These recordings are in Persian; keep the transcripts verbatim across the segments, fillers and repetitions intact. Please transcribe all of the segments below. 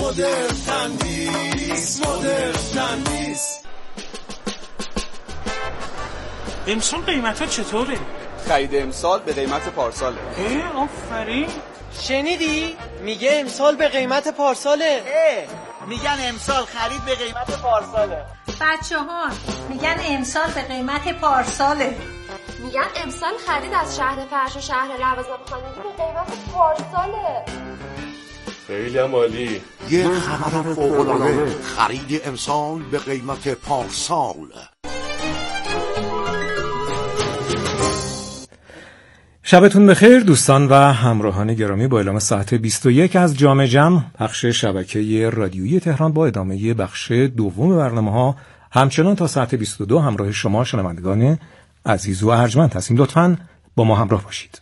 مدرن تندیس، مدرن تندیس. امسال قیمت ها چطوره؟ خرید امسال به قیمت پارساله. اه آفرین. شنیدی؟ میگه امسال به قیمت پارساله. اه میگن امسال خرید به قیمت پارساله. بچه ها میگن امسال به قیمت پارساله. میگن امسال خرید از شهر فرش و شهر لوازم خانگی به قیمت پارساله. خیلی عالی. یه خبر فوق‌العاده، خرید امسال به قیمت پارسال. شبتون بخیر دوستان و همراهان گرامی. با اعلام ساعت بیست و یک از جام جم، پخش شبکه رادیویی تهران با ادامه بخش دوم برنامه‌ها همچنان تا ساعت بیست و دو همراه شما شنوندگان عزیز و ارجمند هستیم. لطفاً با ما همراه باشید.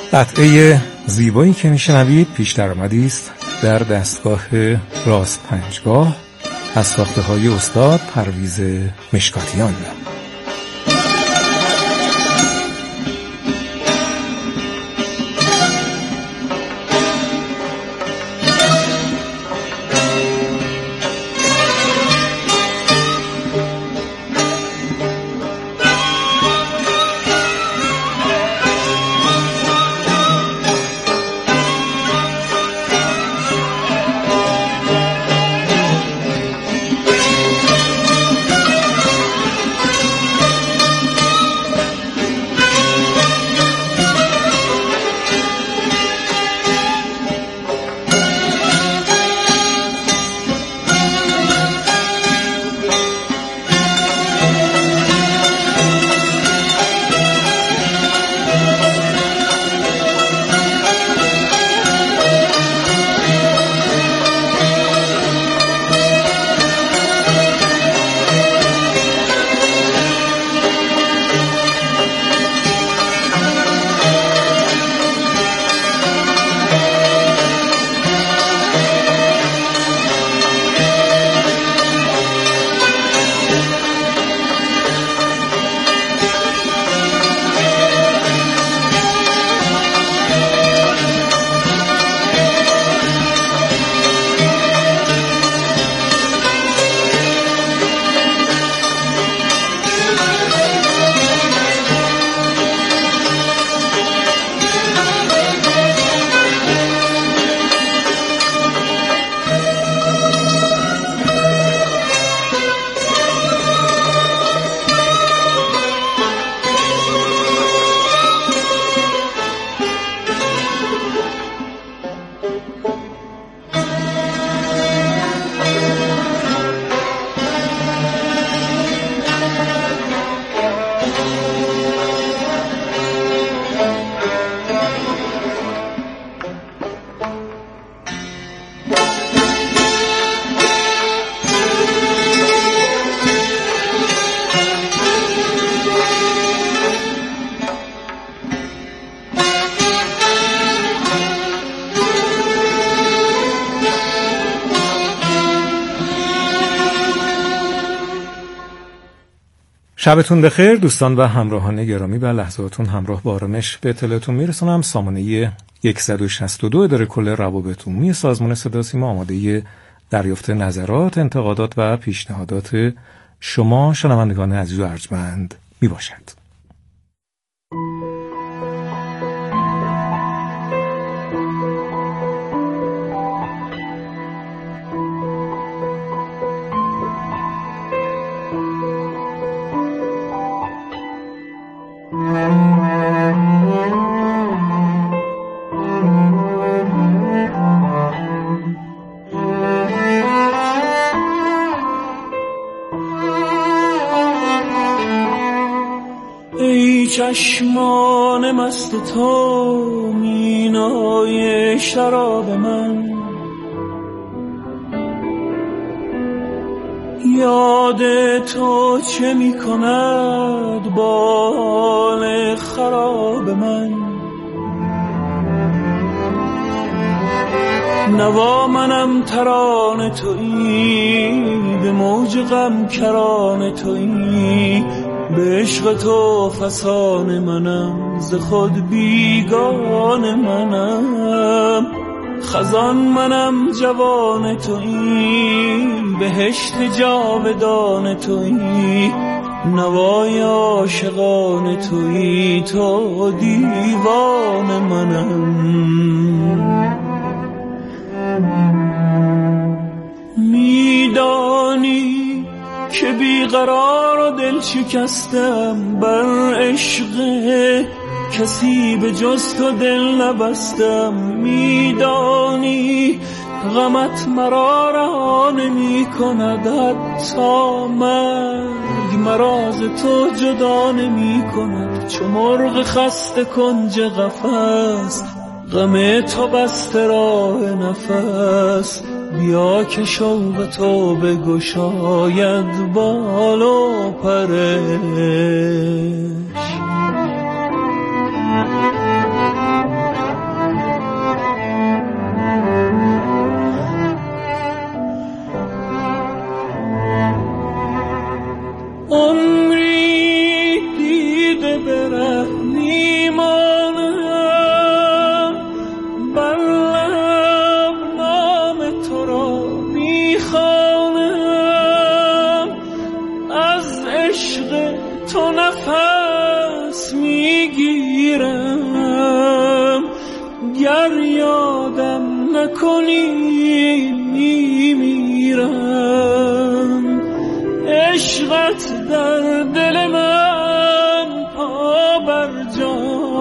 قطعه زیبایی که میشنوید پیش درآمدی است در دستگاه راست پنجگاه از ساخته های استاد پرویز مشکاتیان. شبتون بخیر دوستان و همراهان گرامی. و لحظاتون همراه با آرامش به اطلاعتون میرسونم. سامانه صد و شصت و دو اداره کل روابط عمومی سازمان صدا سیما آماده دریافت نظرات، انتقادات و پیشنهادات شما شنوندگان عزیز و ارجمند می باشد. چشمان مست تو مینای شراب من، یاد تو چه می کند با حال خراب من. نوا منم ترانه تویی، به موج غم کرانه تویی، به عشق تو فسان منم، ز خود بیگان منم. خزان منم جوان تویی، بهشت جاودان تویی، نوای عاشقان تویی، تو دیوان منم. میدانی که بیقرار و دل شکستم، بر عشق کسی به جز تو دل نبستم. میدانی غمت مرا رها نمی کند، حتی مرگ مرا ز تو جدا نمی کند. چو مرغ خسته کنج قفس، غم تو بسته راه نفس. بیا که شوق تو بگشاید بال و پرش. میرم، گر یادم نکنی میمیرم. عشقت در دل من پا بر جا،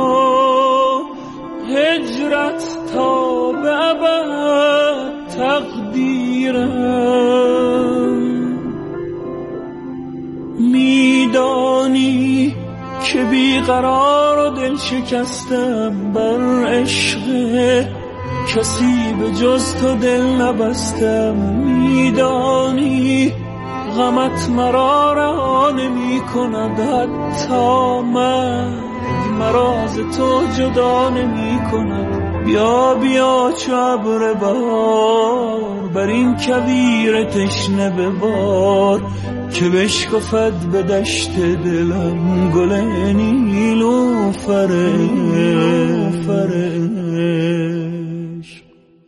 هجرت تا به ابد تقدیرم. میدانی که بیقرار و دل شکستم، بر عشق کسی به جز تو دل نبستم. میدانی غمت مرا رها نمی کند، حتی مرگ مرا از تو جدا نمی کند. بیا بیا چو ابر بهار، بر این کویر تشنه ببار، که بشکفد به دشت دلم گل نیلوفرش.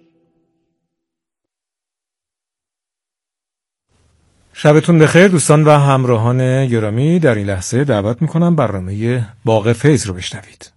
شبتون بخیر دوستان و همراهان گرامی. در این لحظه دعوت میکنم برنامه باغ فیض رو بشنوید.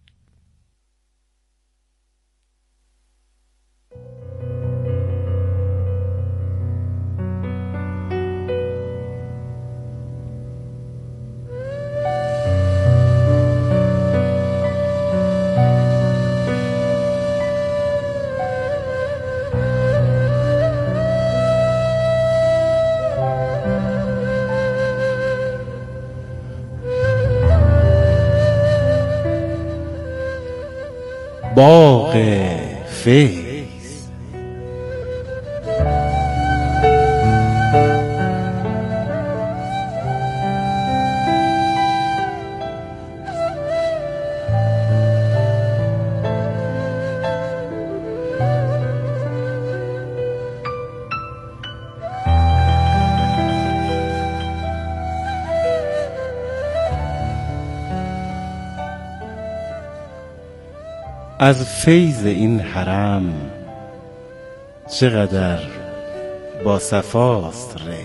باغ فیض. از فیض این حرم چقدر با صفاست ری.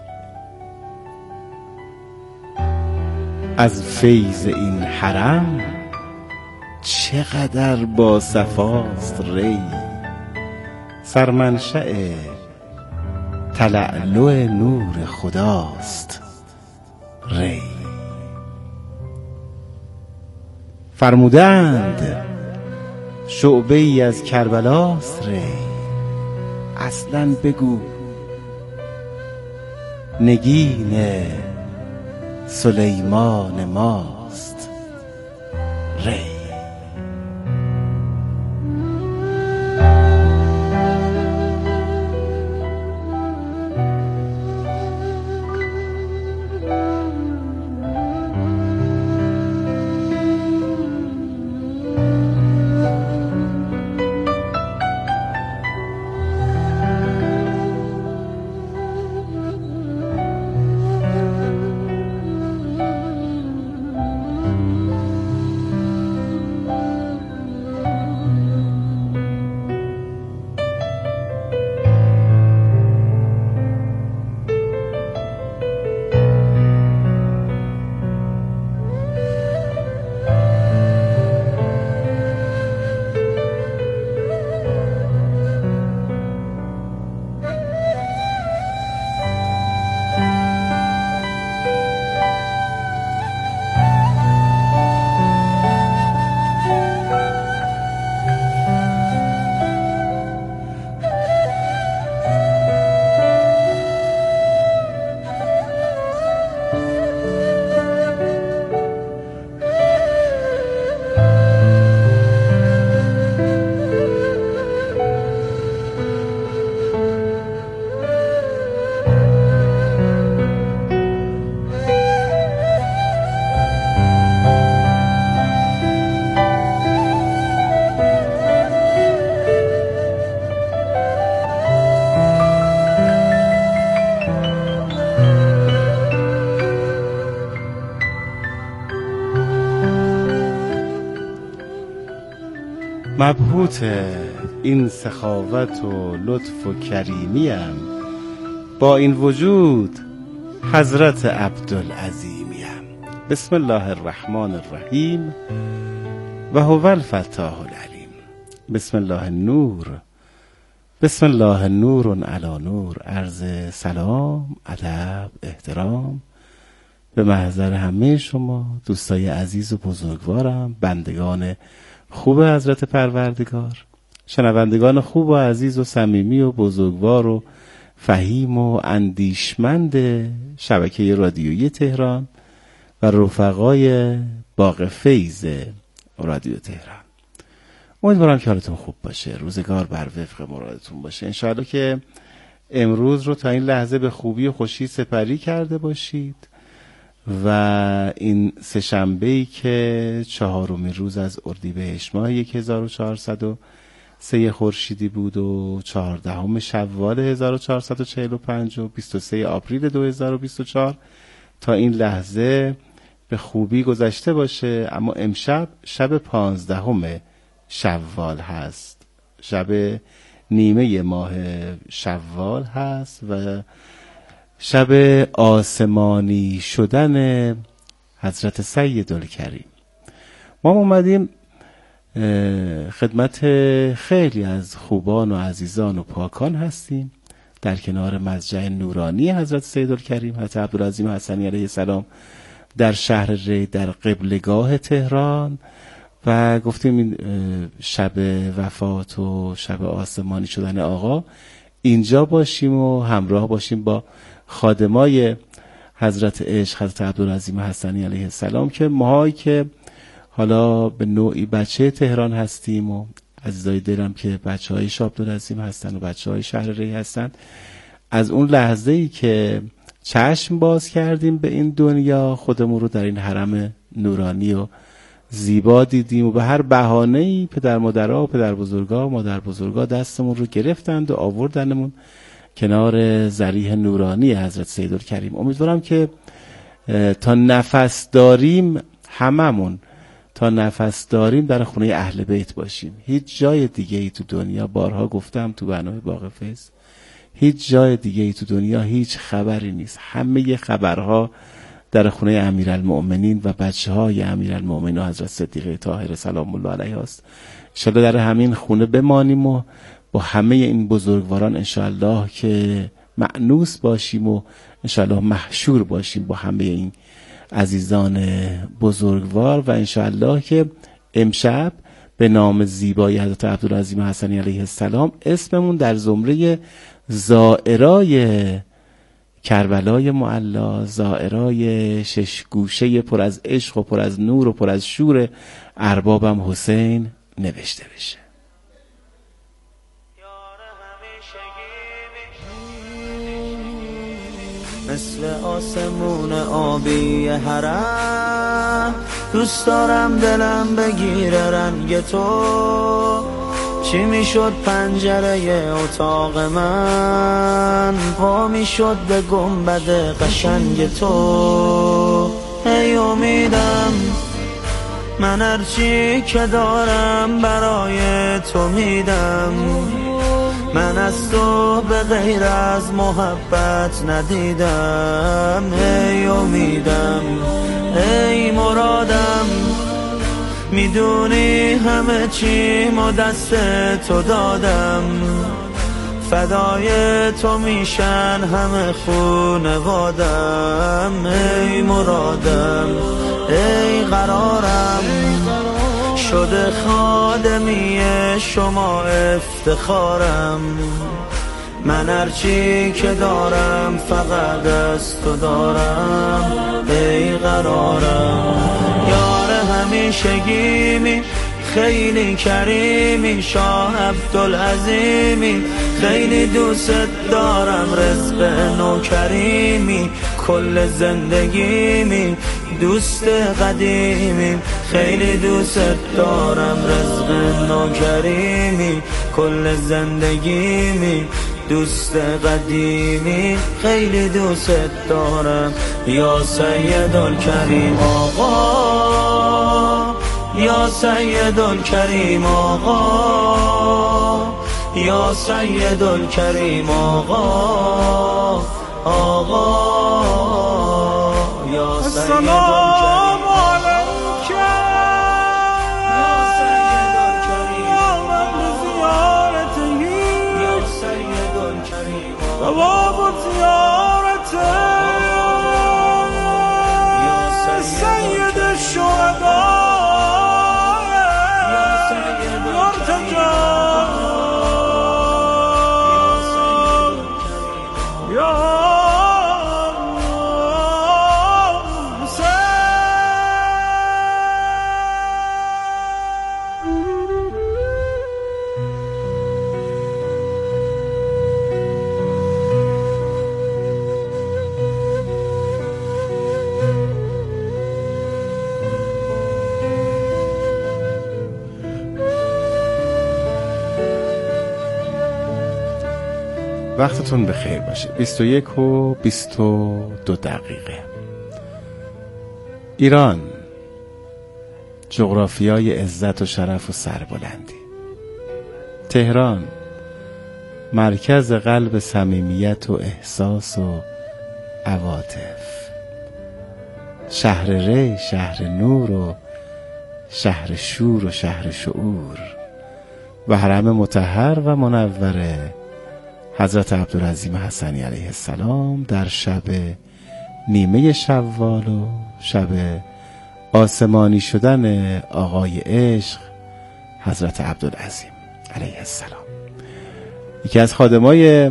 از فیض این حرم چقدر با صفاست ری. سرمنشأ تلألؤ نور خداست ری. فرمودند شعبه ای از کربلاست ری. اصلاً بگو نگین سلیمان ماست ری. مبهوت این سخاوت و لطف و کریمیم، با این وجود حضرت عبدالعظیمیم. بسم الله الرحمن الرحیم. و هو الفتاح العلیم. بسم الله النور، بسم الله نور علی نور. عرض سلام، ادب، احترام به محضر همه شما دوستای عزیز و بزرگوارم، بندگان خوب حضرت پروردگار، شنوندگان خوب و عزیز و صمیمی و بزرگوار و فهیم و اندیشمند شبکه رادیویی تهران و رفقای باغ فیض رادیو تهران. امیدوارم که حالتون خوب باشه، روزگار بر وفق مرادتون باشه. انشاءالله که امروز رو تا این لحظه به خوبی و خوشی سپری کرده باشید و این سه شنبه‌ای که چهارمین روز از اردیبهشت ماه هزار و چهارصد و سه خورشیدی بود و چهاردهم شوال هزار و چهارصد و چهل و پنج و بیست و سه آپریل دو هزار و بیست و چهار تا این لحظه به خوبی گذشته باشه. اما امشب شب پانزدهم شوال هست، شب نیمه ماه شوال هست و شب آسمانی شدن حضرت سیدالکریم. ما اومدیم خدمت خیلی از خوبان و عزیزان و پاکان هستیم در کنار مضجع نورانی حضرت سیدالکریم حضرت عبدالعظیم حسنی علیه السلام در شهر ری در قبلگاه تهران و گفتیم این شب وفات و شب آسمانی شدن آقا اینجا باشیم و همراه باشیم با خادمای حضرت عشق حضرت عبدالعظیم حسنی علیه السلام که ماهایی که حالا به نوعی بچه تهران هستیم و عزیزای دلم که بچه های شاه عبدالعظیم هستن و بچه های شهر ری هستن، از اون لحظه ای که چشم باز کردیم به این دنیا خودمون رو در این حرم نورانی و زیبا دیدیم و به هر بهانه‌ای پدر مادرها و پدر بزرگا و مادر بزرگا دستمون رو گرفتند و آوردنمون کنار ذریح نورانی حضرت سیدالکریم. امیدوارم که تا نفس داریم هممون تا نفس داریم در خونه اهل بیت باشیم. هیچ جای دیگه ای تو دنیا، بارها گفتم تو برنامه باغ فیض، هیچ جای دیگه ای تو دنیا هیچ خبری نیست. همه خبرها در خونه امیرالمؤمنین و بچه های امیرالمؤمنین و حضرت صدیقه طاهره سلام الله علیها است. انشاءالله در همین خونه بمانیم و با همه این بزرگواران انشاءالله که مأنوس باشیم و انشاءالله محشور باشیم با همه این عزیزان بزرگوار و انشاءالله که امشب به نام زیبای حضرت عبدالعظیم حسنی علیه السلام اسممون در زمره زائرای کربلای معلا، زائرای شش گوشه پر از عشق و پر از نور و پر از شور اربابم حسین نوشته بشه. مثل آسمون آبی حرم دوست دارم دلم بگیره رنگ تو، چی میشد پنجره اتاق من پا میشد به گنبد قشنگ تو. ای امیدم من هرچی که دارم برای تو میدم، من از تو به غیر از محبت ندیدم. ای امیدم ای مرادم میدونی همه چی ما دست تو دادم، فدای تو میشن همه خونوادم. ای مرادم ای قرارم شده خادمی شما افتخارم، من هرچی که دارم فقط از تو دارم. ای قرارم یار همیشگیمی خیلی کریمی شاه عبدالعظیمی خیلی دوست دارم رزق نوکریمی کل زندگیمی دوست قدیمی خیلی دوست دارم رزق نوکریمی کل زندگیمی دوست قدیمی خیلی دوست دارم. یا سیدالکریم آقا، یا سیدالکریم آقا، یا سیدالکریم آقا، آقا یا سیدالکریم. السلام علیکم یا وقتتون بخیر باشه. بیست و یک و بیست و دو دقیقه. ایران، جغرافیای عزت و شرف و سربلندی. تهران، مرکز قلب صمیمیت و احساس و عواطف. شهر ری، شهر نور و شهر شور و شهر شعور و حرم مطهر و منوره حضرت عبدالعظیم حسنی علیه السلام در شب نیمه شوال و شب آسمانی شدن آقای عشق حضرت عبدالعظیم علیه السلام. یکی از خادمای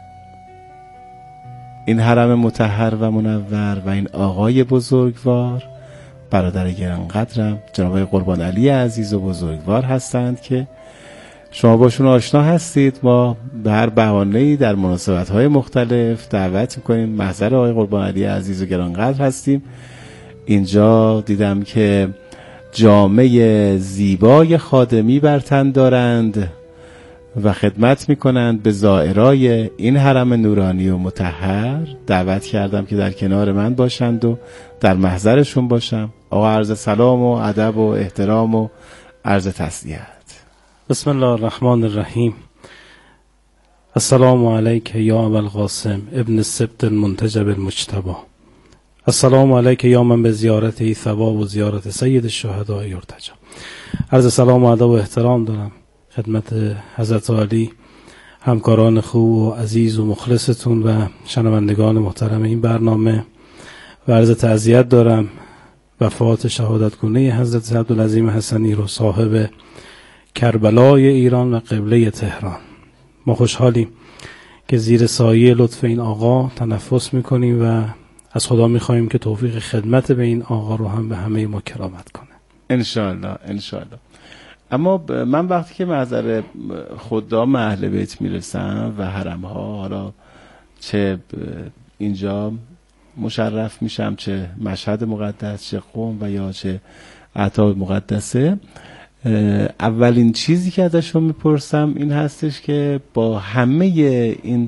این حرم مطهر و منور و این آقای بزرگوار، برادر گرانقدرم جناب آقای قربان علی عزیز و بزرگوار هستند که شما باشون آشنا هستید. ما به هر بهانه‌ای در مناسبت‌های مختلف دعوت می‌کنیم. محضر آقای قربان علی عزیز و گرانقدر هستیم. اینجا دیدم که جامه زیبای خادمی بر تن دارند و خدمت می‌کنند به زائرای این حرم نورانی و مطهر. دعوت کردم که در کنار من باشند و در محضرشون باشم. آقا عرض سلام و ادب و احترام و عرض تسلیت. بسم الله الرحمن الرحیم. السلام علیک یا ابا القاسم ابن السبط المنتجب المجتبی. السلام علیک یا من به زیارته ثواب و زیارت سید الشهداء یرتجی. عرض سلام و ادب و احترام دارم خدمت حضرت عالی، همکاران خوب و عزیز و مخلصتون و شنوندگان محترم این برنامه و عرض تعزیت دارم وفات شهادتگونه حضرت عبدالعظیم حسنی رو، صاحب کربلای ایران و قبله تهران. ما خوشحالیم که زیر سایه لطف این آقا تنفس میکنیم و از خدا میخواییم که توفیق خدمت به این آقا رو هم به همه ما کرامت کنه انشاءالله انشاءالله. اما من وقتی که محضر خدام اهل بیت میرسم و حرم ها، حالا چه اینجا مشرف میشم، چه مشهد مقدس، چه قم و یا چه اعتاب مقدسه، اولین چیزی که ازشون میپرسم این هستش که با همه این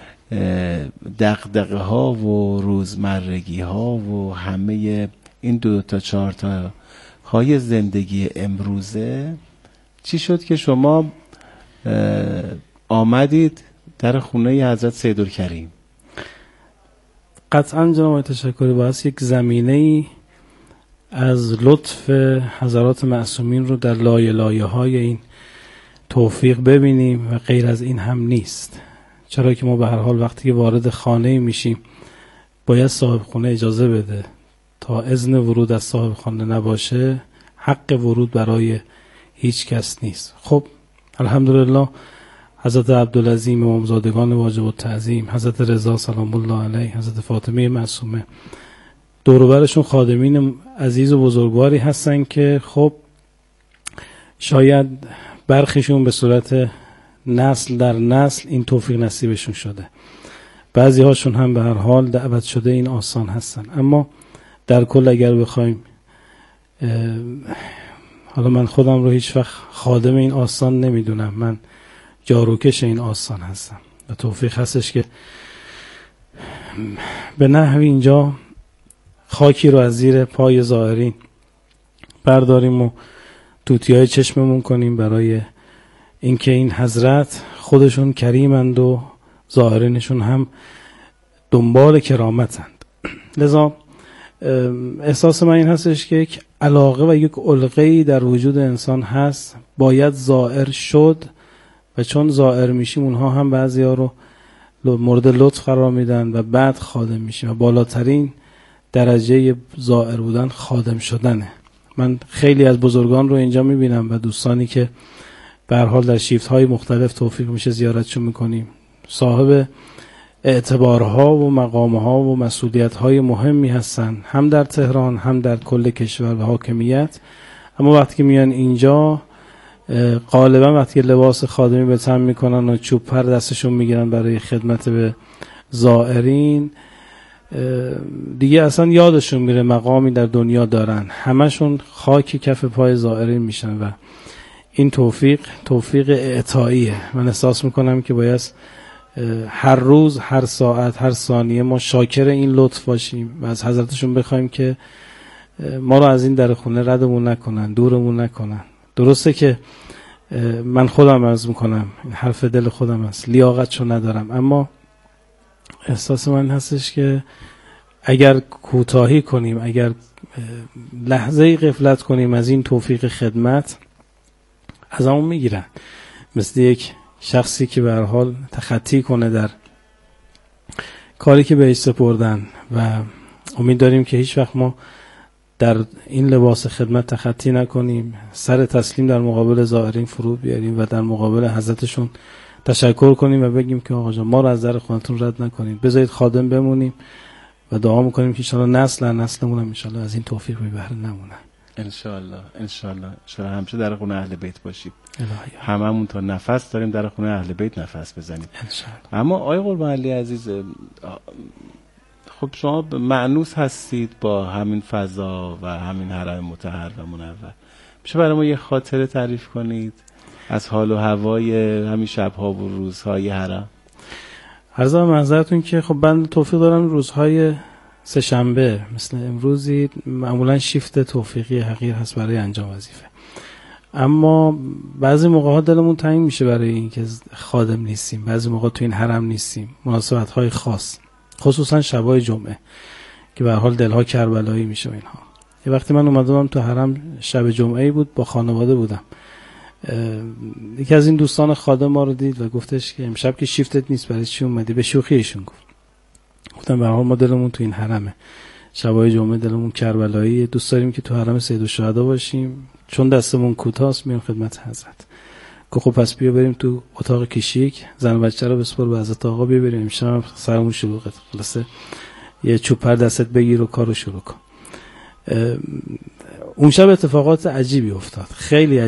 دغدغه ها و روزمرگی ها و همه این دو تا چهار تا های زندگی امروزه، چی شد که شما آمدید در خونه حضرت سیدالکریم؟ قطعا جناب تشکری، باید یک زمینه‌ای از لطف حضرات معصومین رو در لایه لایه های این توفیق ببینیم و غیر از این هم نیست. چرا که ما به هر حال وقتی که وارد خانه میشیم باید صاحب خونه اجازه بده. تا اذن ورود از صاحب خانه نباشه حق ورود برای هیچ کس نیست. خب الحمدلله حضرت عبدالعظیم امامزادگان واجب التعظیم، حضرت رضا سلام الله علیه، حضرت فاطمه معصومه، دور و برشون خادمین عزیز و بزرگواری هستن که خب شاید برخیشون به صورت نسل در نسل این توفیق نصیبشون شده، بعضی هاشون هم به هر حال دعوت شده این آسان هستن. اما در کل اگر بخوایم، حالا من خودم رو هیچ وقت خادم این آسان نمیدونم، من جاروکش این آسان هستم و توفیق هستش که به نحوی اینجا خاکی رو از زیر پای زائرین برداریم و توتیای چشممون کنیم برای اینکه این حضرت خودشون کریمند و زائرینشون هم دنبال کرامتند. لذا احساس من این هستش که یک علاقه و یک علقه‌ای در وجود انسان هست، باید زائر شد و چون زائر میشیم اونها هم بعضی ها رو مورد لطف قرار میدن و بعد خادم میشیم و بالاترین درجه زائر بودن خادم شدنه. من خیلی از بزرگان رو اینجا میبینم و دوستانی که به هر حال در شیفت های مختلف توفیق میشه زیارتشون میکنیم، صاحب اعتبارها و مقامها و مسئولیت‌های مهمی هستن، هم در تهران هم در کل کشور و حاکمیت. اما وقتی که میان اینجا غالبا وقتی که لباس خادمی به تن میکنن و چوب پر دستشون میگیرن برای خدمت به زائرین، دیگه اصلا یادشون میره مقامی در دنیا دارن، همشون خاک کف پای زائرین میشن و این توفیق توفیق اعطاییه. من احساس میکنم که باید هر روز، هر ساعت، هر ثانیه ما شاکر این لطف باشیم و از حضرتشون بخوایم که ما رو از این در خونه ردمون نکنن، دورمون نکنن. درسته که من خودم عرض میکنم، این حرف دل خودم است، لیاقتشو ندارم، اما احساس من هستش که اگر کوتاهی کنیم، اگر لحظه غفلت کنیم از این توفیق خدمت، از همون میگیرن. مثل یک شخصی که به هر حال تخطی کنه در کاری که بهش سپردن و امید داریم که هیچ وقت ما در این لباس خدمت تخطی نکنیم، سر تسلیم در مقابل زائرین فرود بیاریم و در مقابل حضرتشون تشکر کنیم و بگیم که آقا جان ما رو از در خونتون رد نکنید، بذارید خادم بمونیم و دعا میکنیم که انشالله نسل نسلمون هم انشالله از این توفیق بی بهره نمونن. انشالله انشالله انشالله همیشه در خونه اهل بیت باشید. هممون تا نفس داریم در خونه اهل بیت نفس بزنیم انشالله. اما آقای قربان علی عزیز، خب شما مأنوس هستید با همین فضا و همین حرم مطهر و منور. میشه برای ما یه خاطره تعریف کنید از حال و هوای همین شب‌ها و روزهای حرم؟ عرض معذرتون که خب من توفیق دارم روزهای سه شنبه مثل امروزی معمولا شیفت توفیقی حقیر هست برای انجام وظیفه، اما بعضی موقع ها دلمون تنگ میشه برای اینکه خادم نیستیم، بعضی موقع تو این حرم نیستیم، مناسبت های خاص، خصوصا شبای جمعه که به هر حال دلها کربلایی میشه و اینها. یه وقتی من اومدم تو حرم، شب جمعه بود، با خانواده بودم، یکی از این دوستان خادم ما رو دید و گفتش که امشب که شیفتت نیست برای چی اومدی؟ به شوخی ایشون گفت. گفتم به هر حال ما دلمون تو این حرمه، شبای جمعه دلمون کربلایی، دوست داریم که تو حرم سید الشهدا باشیم، چون دستمون کوتاست میام خدمت حضرت. گفت خب پس بیا بریم تو اتاق کشیک، زن و بچه رو بسپار به حضرت آقا، بیا بریم امشب سرمون شلوغه، خلاصه یه چوبر دستت بگیر و کارو شروع کن. اون شب اتفاقات عجیبی افتاد، خیلی